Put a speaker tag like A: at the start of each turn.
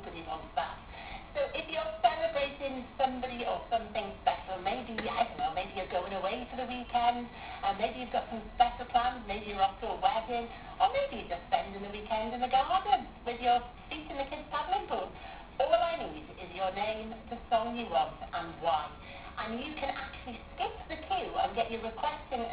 A: Everybody wants that. So if you're celebrating somebody or something special, maybe, I don't know, maybe you're going away for the weekend, and maybe you've got some special plans, maybe you're off to a wedding, or maybe you're just spending the weekend in the garden with your feet in the kids' paddling pool. All I need is your name, the song you want, and why. And you can actually skip the queue and get your request in